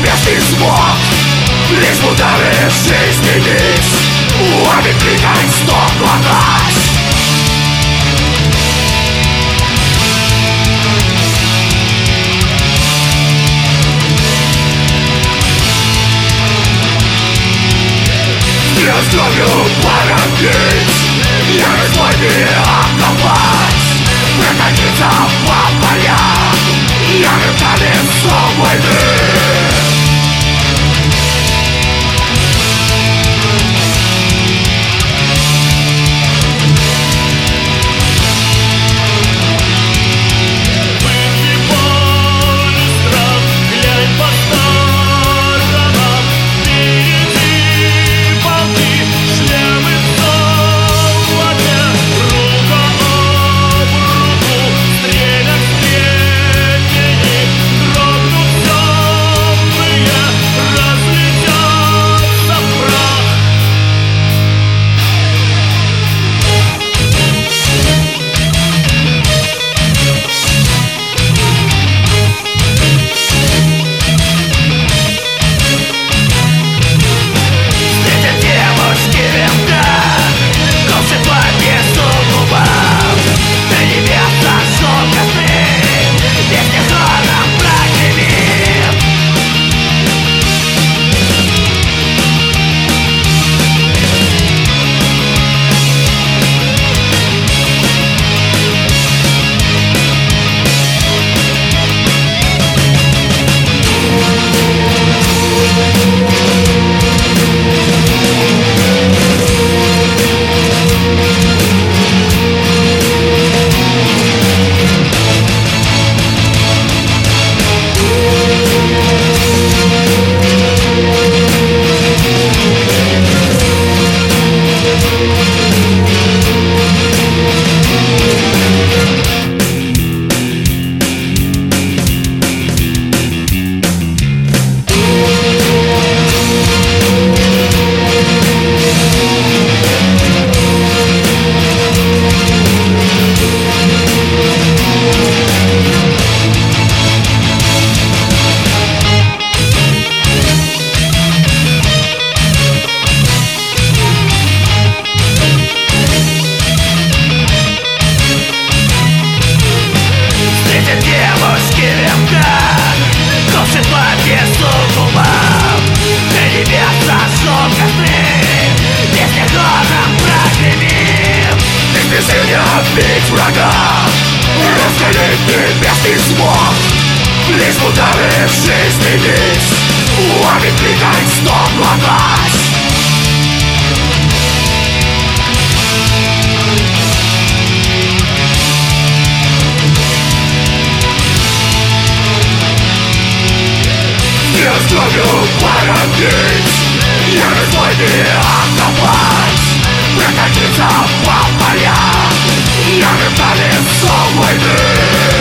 небесный звон, лишь в удары жизни бить, уами кликать, стоп, глотать. С кровью поранить, ярость войны окопать, прокатиться по полям, ярым колесом войны. Бить врага, раскалить небесный звон, лишь в удары жизни бить, уами кликать, стоп, глотать. С кровью поранить, ярость войны окопать, прокатиться по полям, ярым колесом войны.